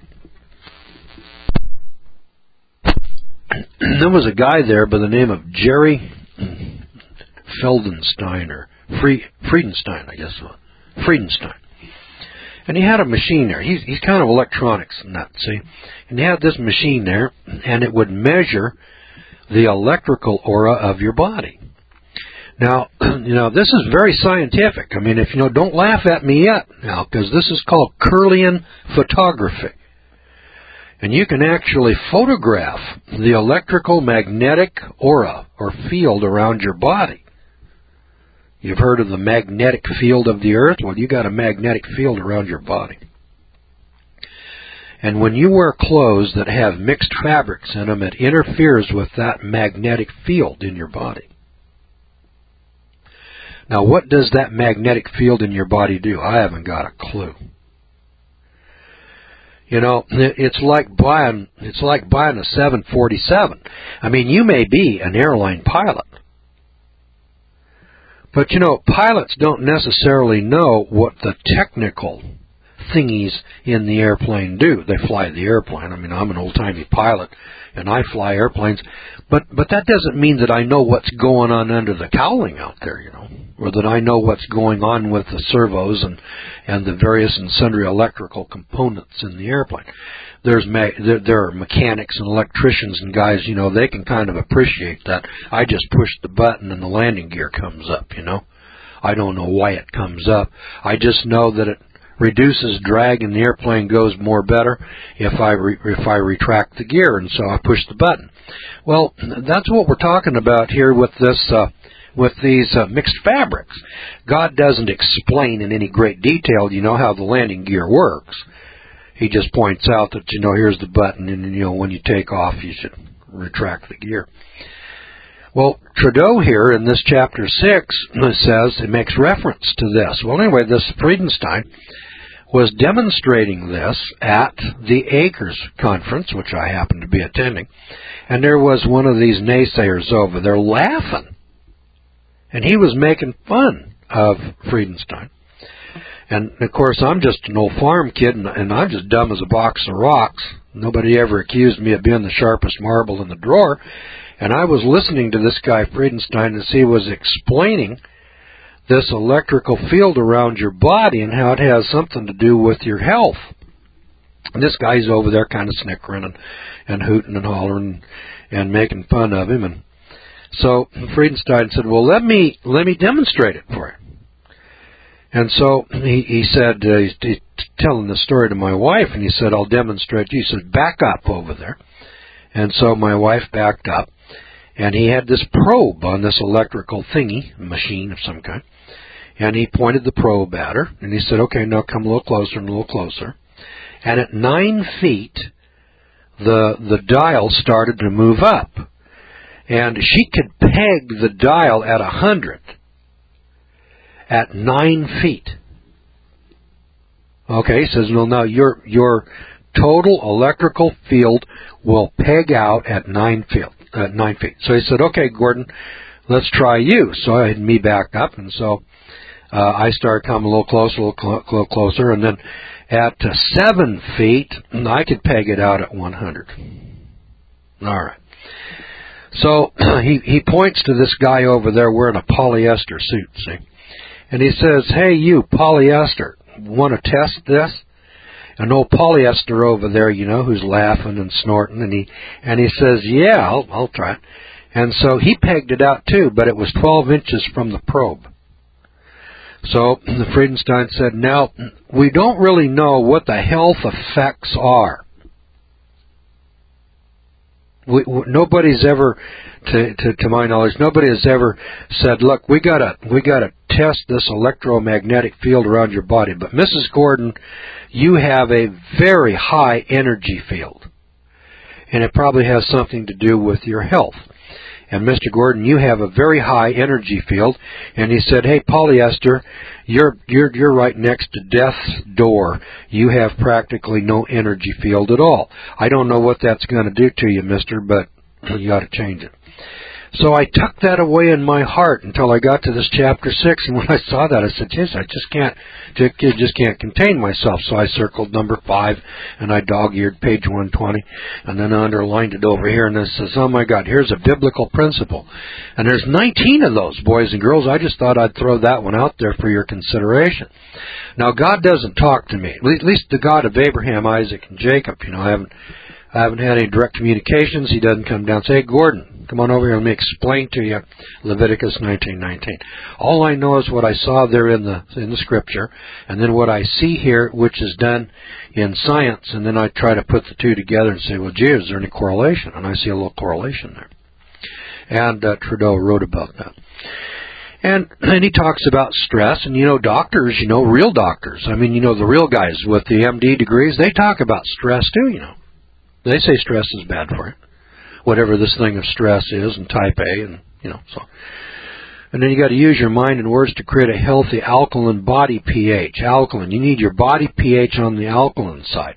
There was a guy there by the name of Jerry Feldenstein, or Friedenstein, I guess. Friedenstein. And he had a machine there. He's kind of electronics and that, see? And he had this machine there, and it would measure the electrical aura of your body. Now, this is very scientific. I mean, don't laugh at me yet now, because this is called Kirlian photography. And you can actually photograph the electrical magnetic aura or field around your body. You've heard of the magnetic field of the earth? Well, you got a magnetic field around your body. And when you wear clothes that have mixed fabrics in them, it interferes with that magnetic field in your body. Now, what does that magnetic field in your body do? I haven't got a clue. It's like buying a 747. I mean, you may be an airline pilot, but pilots don't necessarily know what the technical thingies in the airplane do. They fly the airplane. I mean, I'm an old-timey pilot, and I fly airplanes, but that doesn't mean that I know what's going on under the cowling out there, or that I know what's going on with the servos and the various and sundry electrical components in the airplane. There are mechanics and electricians and guys, they can kind of appreciate that. I just push the button and the landing gear comes up, I don't know why it comes up. I just know that it reduces drag and the airplane goes more better if I retract the gear, and so I push the button. Well, that's what we're talking about here with this with these mixed fabrics. God doesn't explain in any great detail, how the landing gear works. He just points out that, here's the button, and, when you take off, you should retract the gear. Well, Trudeau here in this chapter 6 says, it makes reference to this. Well, anyway, this Friedenstein was demonstrating this at the ACRES conference, which I happened to be attending, and there was one of these naysayers over there laughing, and he was making fun of Friedenstein. And, of course, I'm just an old farm kid, and I'm just dumb as a box of rocks. Nobody ever accused me of being the sharpest marble in the drawer. And I was listening to this guy, Friedenstein, as he was explaining this electrical field around your body and how it has something to do with your health. And this guy's over there kind of snickering and hooting and hollering and making fun of him. And so Friedenstein said, well, let me demonstrate it for you. And so he said, he's telling the story to my wife, and he said, I'll demonstrate to you. He said, back up over there. And so my wife backed up, and he had this probe on this electrical thingy, machine of some kind, and he pointed the probe at her, and he said, okay, now come a little closer and a little closer. And at 9 feet, the dial started to move up, and she could peg the dial at 100. At 9 feet. Okay, he says, well, now your total electrical field will peg out at 9 feet. So he said, okay, Gordon, let's try you. So I had me back up, and so I started coming a little closer, and then at 7 feet, I could peg it out at 100. All right. So he points to this guy over there wearing a polyester suit, see? And he says, hey, you, polyester, want to test this? An old polyester over there, who's laughing and snorting, and he says, yeah, I'll try it. And so he pegged it out too, but it was 12 inches from the probe. So the Friedenstein said, now, we don't really know what the health effects are. Nobody's ever, to my knowledge, nobody has ever said, look, we gotta test this electromagnetic field around your body. But Mrs. Gordon, you have a very high energy field, and it probably has something to do with your health. And Mr. Gordon, you have a very high energy field. And he said, hey, polyester, you're right next to death's door. You have practically no energy field at all. I don't know what that's going to do to you, mister, but you got to change it. So I tucked that away in my heart until I got to this chapter 6, and when I saw that, I said, "Jeez, I just can't contain myself." So I circled number 5, and I dog-eared page 120, and then I underlined it over here, and it says, "Oh my God, here's a biblical principle." And there's 19 of those, boys and girls. I just thought I'd throw that one out there for your consideration. Now, God doesn't talk to me, at least the God of Abraham, Isaac, and Jacob. I haven't had any direct communications. He doesn't come down and say, "Hey, Gordon, come on over here. Let me explain to you Leviticus 19:19. All I know is what I saw there in the Scripture, and then what I see here, which is done in science, and then I try to put the two together and say, well, gee, is there any correlation? And I see a little correlation there. And Trudeau wrote about that. And he talks about stress, and, doctors, real doctors. I mean, the real guys with the MD degrees, they talk about stress too, They say stress is bad for you, whatever this thing of stress is, and type A, and, so. And then you got to use your mind and words to create a healthy alkaline body pH. Alkaline. You need your body pH on the alkaline side.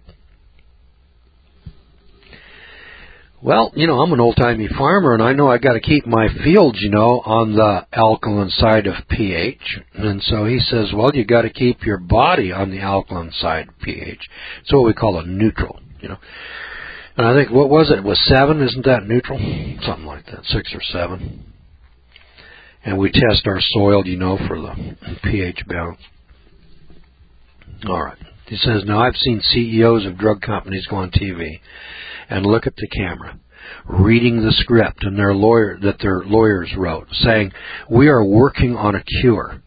Well, I'm an old-timey farmer, and I know I got to keep my fields, on the alkaline side of pH. And so he says, well, you got to keep your body on the alkaline side of pH. It's what we call a neutral, And I think, what was it? It was 7, isn't that neutral? Something like that, 6 or 7. And we test our soil, for the pH balance. All right. He says, now I've seen CEOs of drug companies go on TV and look at the camera, reading the script and their lawyers wrote, saying, we are working on a cure.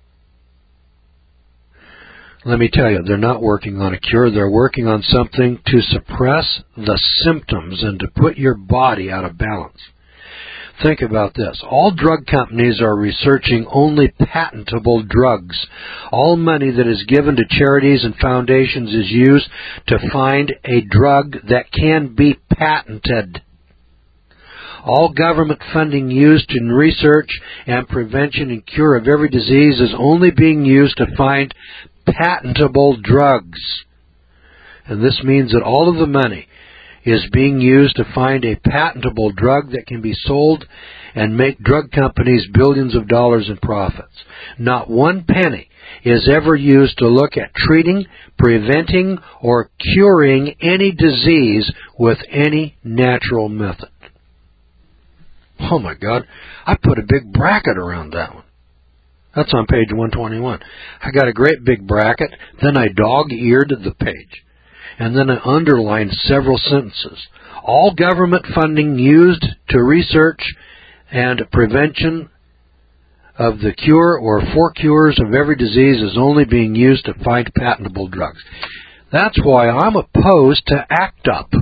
Let me tell you, they're not working on a cure. They're working on something to suppress the symptoms and to put your body out of balance. Think about this. All drug companies are researching only patentable drugs. All money that is given to charities and foundations is used to find a drug that can be patented. All government funding used in research and prevention and cure of every disease is only being used to find patentable drugs. And this means that all of the money is being used to find a patentable drug that can be sold and make drug companies billions of dollars in profits. Not one penny is ever used to look at treating, preventing, or curing any disease with any natural method. Oh my God, I put a big bracket around that one. That's on page 121. I got a great big bracket, then I dog-eared the page, and then I underlined several sentences. All government funding used to research and prevention of the cure or for cures of every disease is only being used to find patentable drugs. That's why I'm opposed to ACT UP.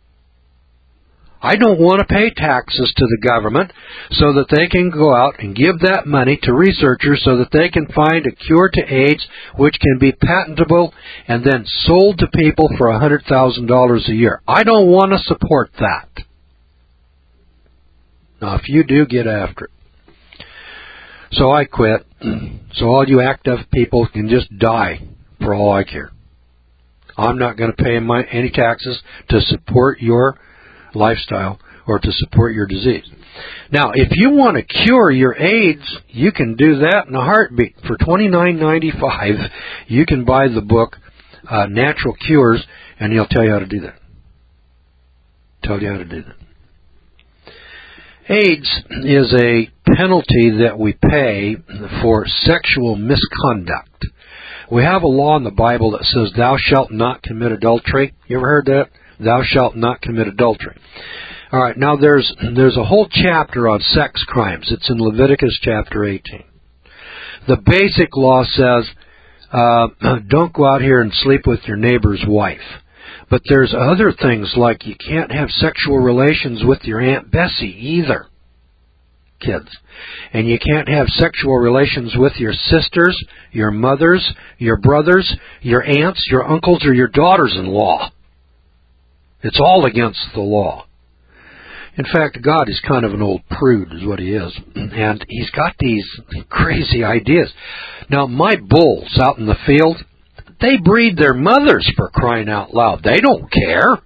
I don't want to pay taxes to the government so that they can go out and give that money to researchers so that they can find a cure to AIDS which can be patentable and then sold to people for $100,000 a year. I don't want to support that. Now, if you do, get after it. So I quit. So all you ACT UP people can just die for all I care. I'm not going to pay any taxes to support your lifestyle or to support your disease. Now, if you want to cure your AIDS, you can do that in a heartbeat. For $29.95, you can buy the book Natural Cures, and he'll tell you how to do that. AIDS is a penalty that we pay for sexual misconduct. We have a law in the Bible that says, "Thou shalt not commit adultery." You ever heard that? Thou shalt not commit adultery. All right, now there's a whole chapter on sex crimes. It's in Leviticus chapter 18. The basic law says, don't go out here and sleep with your neighbor's wife. But there's other things like you can't have sexual relations with your Aunt Bessie either, kids. And you can't have sexual relations with your sisters, your mothers, your brothers, your aunts, your uncles, or your daughters-in-law. It's all against the law. In fact, God is kind of an old prude, is what he is. And he's got these crazy ideas. Now, my bulls out in the field, they breed their mothers, for crying out loud. They don't care.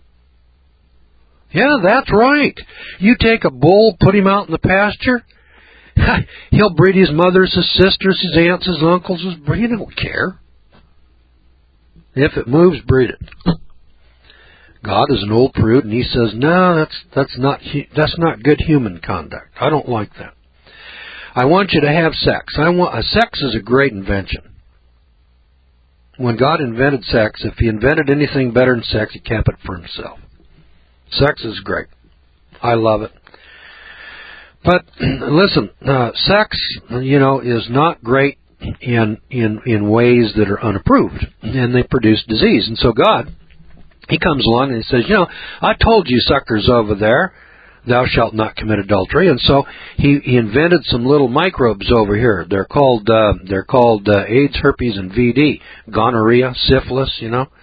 Yeah, that's right. You take a bull, put him out in the pasture, he'll breed his mothers, his sisters, his aunts, his uncles. He don't care. If it moves, breed it. God is an old prude, and he says, no, that's not good human conduct. I don't like that. I want you to have sex. Sex is a great invention. When God invented sex, if he invented anything better than sex, he kept it for himself. Sex is great. I love it. But listen, sex, is not great in ways that are unapproved, and they produce disease. And so God, he comes along and he says, I told you suckers over there, thou shalt not commit adultery. And so he invented some little microbes over here. They're called AIDS, herpes, and VD, gonorrhea, syphilis,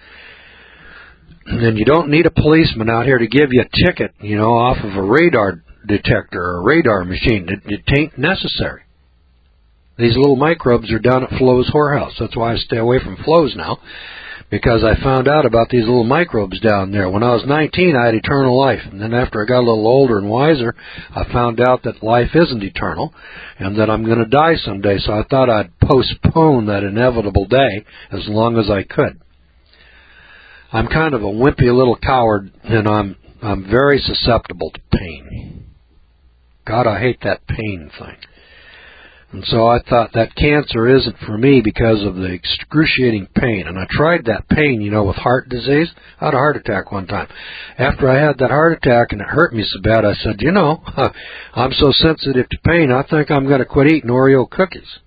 And you don't need a policeman out here to give you a ticket, off of a radar detector or a radar machine. It ain't necessary. These little microbes are down at Flo's whorehouse. That's why I stay away from Flo's now, because I found out about these little microbes down there. When I was 19, I had eternal life. And then after I got a little older and wiser, I found out that life isn't eternal and that I'm going to die someday. So I thought I'd postpone that inevitable day as long as I could. I'm kind of a wimpy little coward, and I'm very susceptible to pain. God, I hate that pain thing. And so I thought that cancer isn't for me because of the excruciating pain. And I tried that pain, with heart disease. I had a heart attack one time. After I had that heart attack and it hurt me so bad, I said, I'm so sensitive to pain, I think I'm going to quit eating Oreo cookies.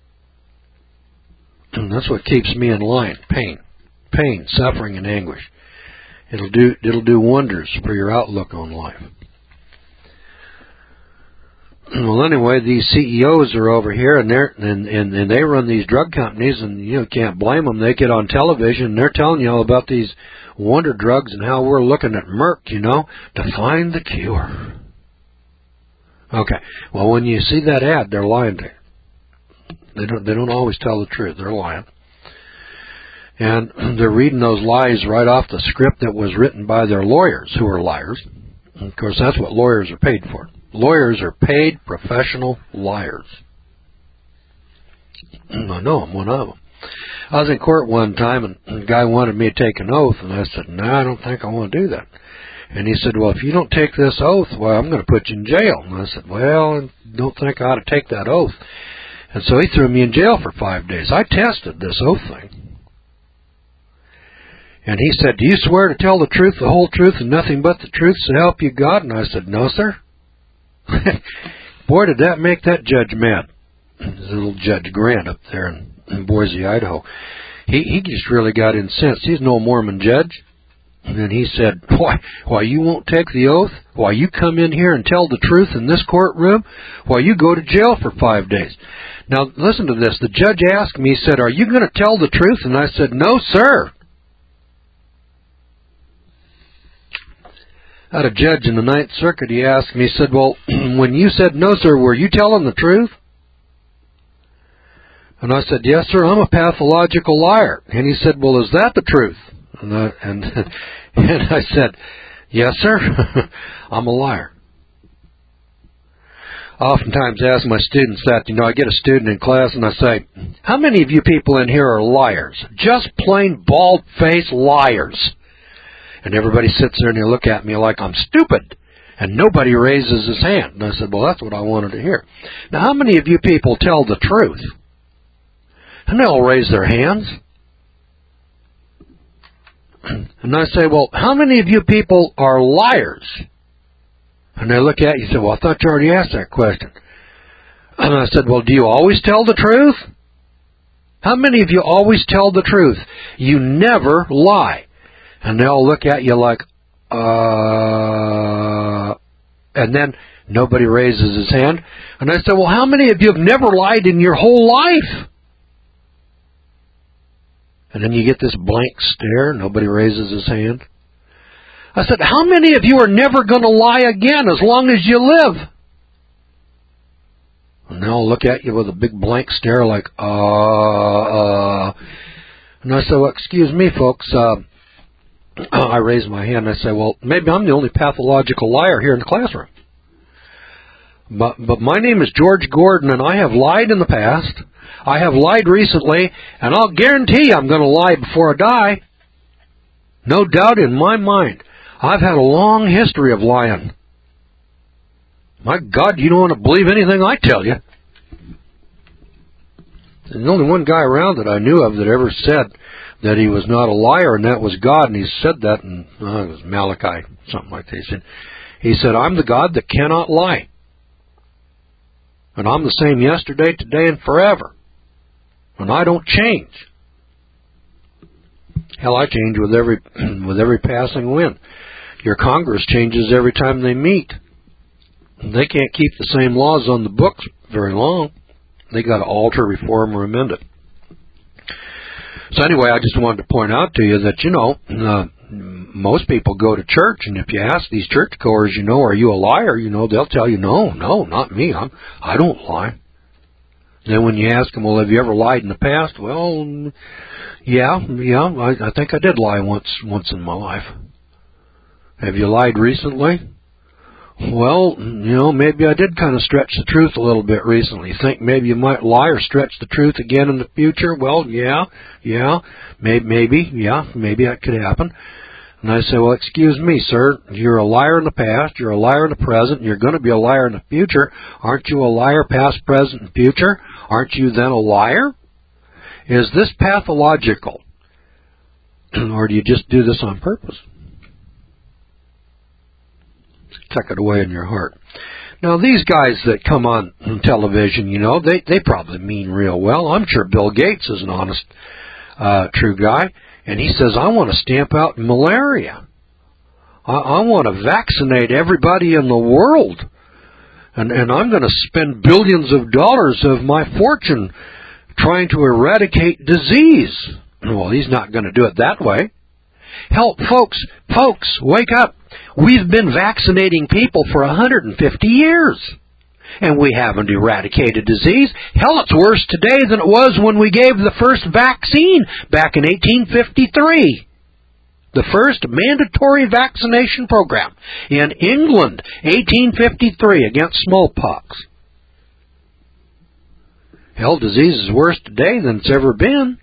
And that's what keeps me in line, pain, suffering, and anguish. It'll do wonders for your outlook on life. Well, anyway, these CEOs are over here, and they run these drug companies, and you can't blame them. They get on television, and they're telling you all about these wonder drugs and how we're looking at Merck, to find the cure. Okay. Well, when you see that ad, they're lying to you. They don't always tell the truth. They're lying. And they're reading those lies right off the script that was written by their lawyers, who are liars. And of course, that's what lawyers are paid for. Lawyers are paid professional liars. I know I'm one of them. I was in court one time, and the guy wanted me to take an oath, and I said, no, I don't think I want to do that. And he said, well, if you don't take this oath, well, I'm going to put you in jail. And I said, well, I don't think I ought to take that oath. And so he threw me in jail for 5 days. I tested this oath thing. And he said, do you swear to tell the truth, the whole truth, and nothing but the truth, so help you God? And I said, no, sir. Boy, did that make that judge mad. There's a little Judge Grant up there in Boise, Idaho. He just really got incensed. He's no Mormon judge. And he said, why, you won't take the oath? Why, you come in here and tell the truth in this courtroom? Why, you go to jail for 5 days. Now, listen to this. The judge asked me, he said, are you going to tell the truth? And I said, no, sir. I had a judge in the Ninth Circuit. He asked me, he said, well, when you said no, sir, were you telling the truth? And I said, yes, sir, I'm a pathological liar. And he said, well, is that the truth? And I said, yes, sir, I'm a liar. I oftentimes ask my students that, I get a student in class and I say, how many of you people in here are liars? Just plain bald-faced liars. And everybody sits there and they look at me like I'm stupid. And nobody raises his hand. And I said, well, that's what I wanted to hear. Now, how many of you people tell the truth? And they all raise their hands. And I say, well, how many of you people are liars? And they look at you and say, well, I thought you already asked that question. And I said, well, do you always tell the truth? How many of you always tell the truth? You never lie. And they all look at you like, and then nobody raises his hand. And I said, well, how many of you have never lied in your whole life? And then you get this blank stare. Nobody raises his hand. I said, how many of you are never going to lie again as long as you live? And they'll look at you with a big blank stare like, And I said, well, excuse me, folks. I raised my hand and I said, well, maybe I'm the only pathological liar here in the classroom. But my name is George Gordon, and I have lied in the past. I have lied recently, and I'll guarantee I'm going to lie before I die. No doubt in my mind. I've had a long history of lying. My God, you don't want to believe anything I tell you. There's only one guy around that I knew of that ever said that he was not a liar, and that was God. And he said that in, it was Malachi, something like that. He said, I'm the God that cannot lie. And I'm the same yesterday, today, and forever. And I don't change. Hell, I change with every passing wind. Your Congress changes every time they meet. They can't keep the same laws on the books very long. They got to alter, reform, or amend it. So anyway, I just wanted to point out to you that, most people go to church, and if you ask these churchgoers, are you a liar? They'll tell you, no, not me. I don't lie. Then when you ask them, well, have you ever lied in the past? Well, yeah, I think I did lie once in my life. Have you lied recently? Well, maybe I did kind of stretch the truth a little bit recently. Think maybe you might lie or stretch the truth again in the future? Well, yeah, maybe that could happen. And I say, well, excuse me, sir, you're a liar in the past, you're a liar in the present, and you're going to be a liar in the future. Aren't you a liar past, present, and future? Aren't you then a liar? Is this pathological? Or do you just do this on purpose? Tuck it away in your heart. Now, these guys that come on television, they probably mean real well. I'm sure Bill Gates is an honest, true guy. And he says, I want to stamp out malaria. I want to vaccinate everybody in the world. And I'm going to spend billions of dollars of my fortune trying to eradicate disease. Well, he's not going to do it that way. Help, folks, wake up. We've been vaccinating people for 150 years, and we haven't eradicated disease. Hell, it's worse today than it was when we gave the first vaccine back in 1853. The first mandatory vaccination program in England, 1853, against smallpox. Hell, disease is worse today than it's ever been.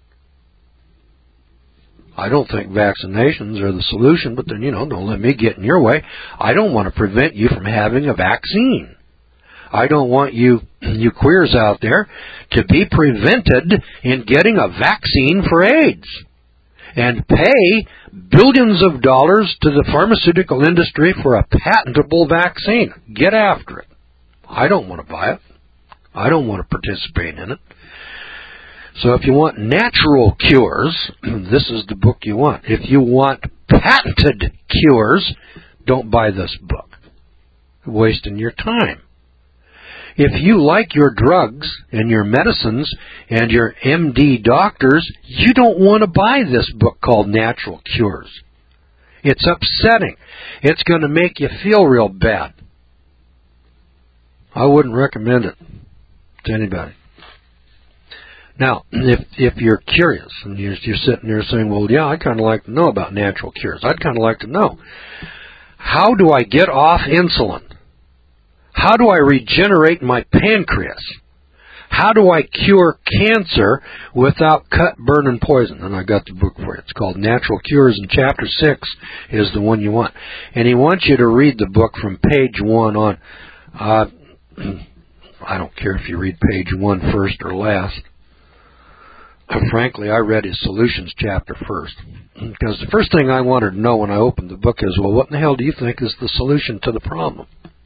I don't think vaccinations are the solution, but then, don't let me get in your way. I don't want to prevent you from having a vaccine. I don't want you queers out there to be prevented in getting a vaccine for AIDS and pay billions of dollars to the pharmaceutical industry for a patentable vaccine. Get after it. I don't want to buy it. I don't want to participate in it. So if you want natural cures, this is the book you want. If you want patented cures, don't buy this book. You're wasting your time. If you like your drugs and your medicines and your MD doctors, you don't want to buy this book called Natural Cures. It's upsetting. It's going to make you feel real bad. I wouldn't recommend it to anybody. Now, if you're curious and you're sitting there saying, well, yeah, I kind of like to know about natural cures. I'd kind of like to know, how do I get off insulin? How do I regenerate my pancreas? How do I cure cancer without cut, burn, and poison? And I got the book for you. It's called Natural Cures, and Chapter 6 is the one you want. And he wants you to read the book from page 1 on. I don't care if you read page 1 first or last. Frankly, I read his solutions chapter first. Because the first thing I wanted to know when I opened the book is, well, what in the hell do you think is the solution to the problem?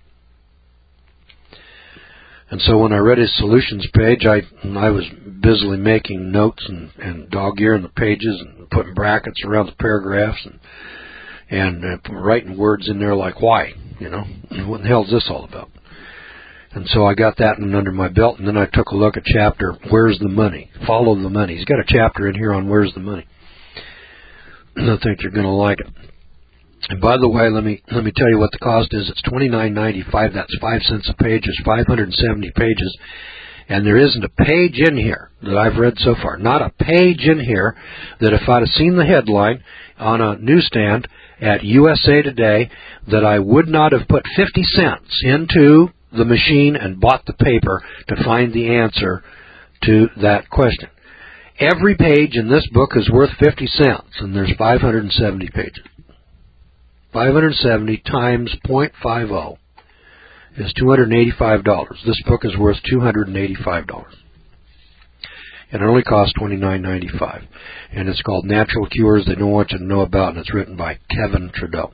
And so when I read his solutions page, I was busily making notes and dog-earing the pages and putting brackets around the paragraphs and writing words in there like, why? What the hell is this all about? And so I got that one under my belt, and then I took a look at chapter, Where's the Money? Follow the Money. He's got a chapter in here on Where's the Money. And I think you're going to like it. And by the way, let me tell you what the cost is. It's $29.95. That's 5 cents a page. It's 570 pages. And there isn't a page in here that I've read so far, not a page in here, that if I'd have seen the headline on a newsstand at USA Today, that I would not have put 50 cents into the machine and bought the paper to find the answer to that question. Every page in this book is worth 50 cents, and there's 570 pages. 570 times 0.50 is $285. This book is worth $285. And it only costs $29.95. And it's called Natural Cures They Don't Want You to Know About, and it's written by Kevin Trudeau.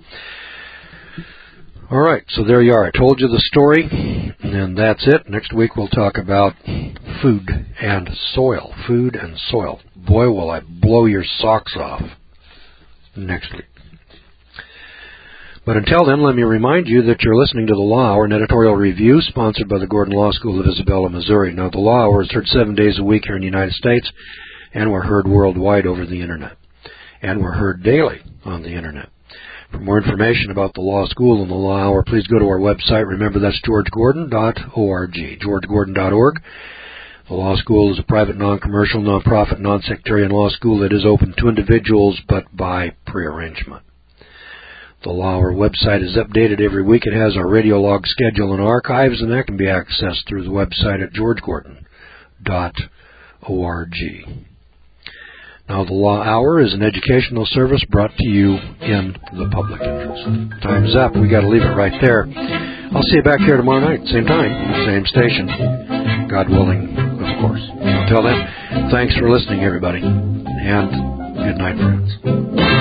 All right, so there you are. I told you the story, and that's it. Next week we'll talk about food and soil. Food and soil. Boy, will I blow your socks off next week. But until then, let me remind you that you're listening to the Law Hour, an editorial review sponsored by the Gordon Law School of Isabella, Missouri. Now, the Law Hour is heard 7 days a week here in the United States, and we're heard worldwide over the Internet. And we're heard daily on the Internet. For more information about the Law School and the Law Hour, please go to our website. Remember, that's georgegordon.org, georgegordon.org. The Law School is a private, non-commercial, non-profit, non-sectarian law school that is open to individuals, but by prearrangement. The Law Hour website is updated every week. It has our radio log schedule and archives, and that can be accessed through the website at georgegordon.org. Now, the Law Hour is an educational service brought to you in the public interest. Time's up. We got to leave it right there. I'll see you back here tomorrow night, same time, same station. God willing, of course. Until then, thanks for listening, everybody, and good night, friends.